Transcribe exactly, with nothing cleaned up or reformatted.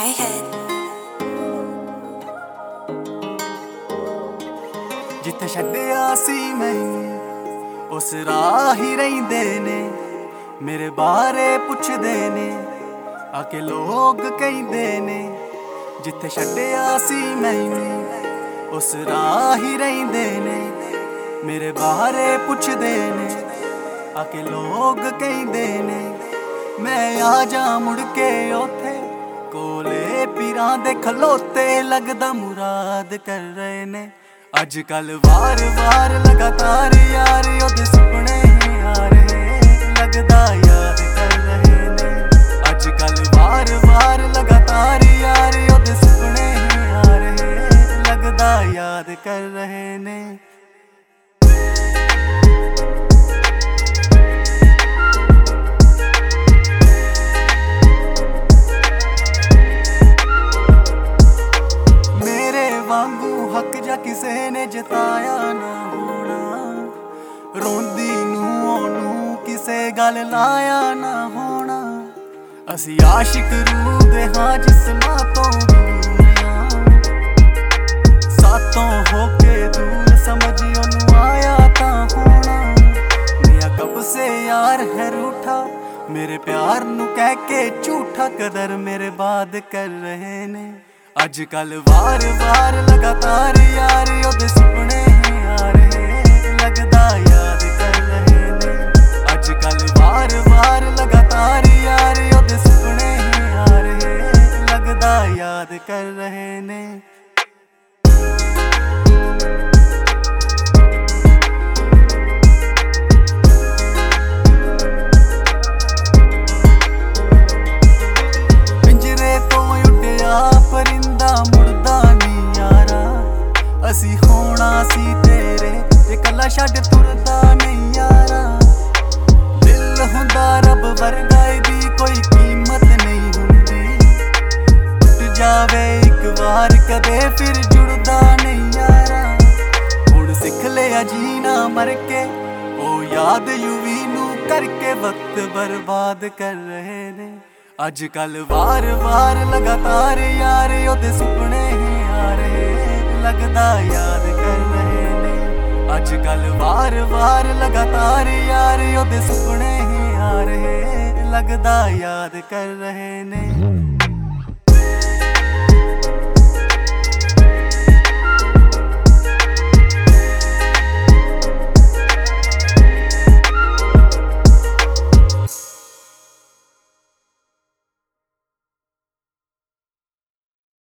Skyhead। ਜਿੱਥੇ ਛੱਡਿਆ ਸੀ ਮੈਨੂੰ ਉਸ ਰਾਹ ਹੀ ਰਹਿੰਦੇ ਨੇ, ਮੇਰੇ ਬਾਰੇ ਪੁੱਛਦੇ ਨੇ ਆ ਕੇ ਲੋਕ ਕਹਿੰਦੇ ਨੇ। ਜਿੱਥੇ ਛੱਡਿਆ ਸੀ ਮੈਨੂੰ ਉਸ ਰਾਹ ਹੀ ਰਹਿੰਦੇ ਨੇ, ਮੇਰੇ ਬਾਰੇ ਪੁੱਛਦੇ ਨੇ ਆ ਕੇ ਲੋਕ ਕਹਿੰਦੇ ਨੇ। ਮੈਂ ਆ ਜਾ ਮੁੜ ਕੇ ਉੱਥੇ ਕੋਲੇ ਪੀਰਾਂ ਦੇ ਖਲੋਤੇ, ਲੱਗਦਾ ਮੁਰਾਦ ਕਰ ਰਹੇ ਨੇ ਅੱਜ ਕੱਲ ਵਾਰ ਵਾਰ ਲਗਾਤਾਰ ਯਾਰ ਉਹਦੇ ਸੁਪਨੇ ਹੀ ਆ ਰਹੇ, ਲੱਗਦਾ ਯਾਦ ਕਰ ਰਹੇ ਨੇ ਅੱਜ ਕੱਲ ਵਾਰ ਵਾਰ ਲਗਾਤਾਰ ਯਾਰ ਉਹਦੇ ਸੁਪਨੇ ਹੀ ਆ ਰਹੇ, ਲੱਗਦਾ ਯਾਦ ਕਰ ਰਹੇ ਨੇ। ਵਾਂਗੂ ਹੱਕ ਜਾਂ ਕਿਸੇ ਨੇ ਜਿਤਾਇਆ ਨਾ ਹੋਣਾ, ਰੋਂਦੀ ਨੂੰ ਉਹਨੂੰ ਕਿਸੇ ਗੱਲ ਲਾਇਆ ਨਾ ਹੋਣਾ। ਅਸੀਂ ਆਸ਼ਿਕ ਰੂਹ ਦੇ ਹਾਂ ਜਿਸਮਾਂ ਤੋਂ ਦੂਰ ਆਂ, ਸਾਤੋਂ ਹੋ ਕੇ ਦੂਰ ਸਮਝ ਉਹਨੂੰ ਆਇਆ ਤਾਂ ਹੋਣਾ। ਮੇਰਾ ਕਬ ਸੇ ਯਾਰ ਹੈ ਰੂਠਾ, ਮੇਰੇ ਪਿਆਰ ਨੂੰ ਕਹਿ ਕੇ ਝੂਠਾ ਕਦਰ ਮੇਰੇ ਬਾਦ ਕਰ ਰਹੇ ਨੇ ਅੱਜ ਕੱਲ ਵਾਰ ਵਾਰ ਲਗਾਤਾਰ ਯਾਰ ਉਹਦੇ ਸੁਪਨੇ ਹੀ ਆ ਰਹੇ, ਲੱਗਦਾ ਯਾਦ ਕਰ ਰਹੇ ਨੇ ਅੱਜ ਕੱਲ ਵਾਰ ਵਾਰ ਲਗਾਤਾਰ ਯਾਰ ਉਹਦੇ ਸੁਪਨੇ ਹੀ ਆ ਰਹੇ, ਲੱਗਦਾ ਯਾਦ ਕਰ ਰਹੇ ਨੇ। ਅਸੀਂ ਹੋਣਾ ਸੀ ਤੇਰੇ ਜੇ ਕੱਲਾ ਛੱਡ ਤੁਰਦਾ ਨਹੀਂ ਯਾਰਾ, ਦਿਲ ਹੁੰਦਾ ਰੱਬ ਵਰਗਾ ਇਹਦੀ ਕੋਈ ਕੀਮਤ ਨਹੀਂ ਹੁੰਦੀ। ਟੁੱਟ ਜਾਵੇ ਇੱਕ ਵਾਰ ਕਦੇ ਫਿਰ ਜੁੜਦਾ ਨਹੀਂ ਯਾਰਾ, ਹੁਣ ਸਿੱਖ ਲਿਆ ਜੀਣਾ ਮਰ ਕੇ ਉਹ ਯਾਦ ਯੂਵੀ ਨੂੰ ਕਰਕੇ ਵਕਤ ਬਰਬਾਦ ਕਰ ਰਹੇ ਨੇ ਅੱਜ ਕੱਲ ਵਾਰ ਵਾਰ ਲਗਾਤਾਰ ਯਾਰ ਉਹਦੇ ਸੁਪਨੇ ਹੀ ਆ ਰਹੇ, ਲੱਗਦਾ ਯਾਦ ਕਰ ਰਹੇ ਨੇ ਅੱਜ ਕੱਲ ਵਾਰ ਵਾਰ ਲਗਾਤਾਰ ਯਾਰ ਉਹਦੇ ਸੁਪਨੇ ਹੀ ਆ ਰਹੇ, ਲੱਗਦਾ ਯਾਦ ਕਰ ਰਹੇ ਨੇ।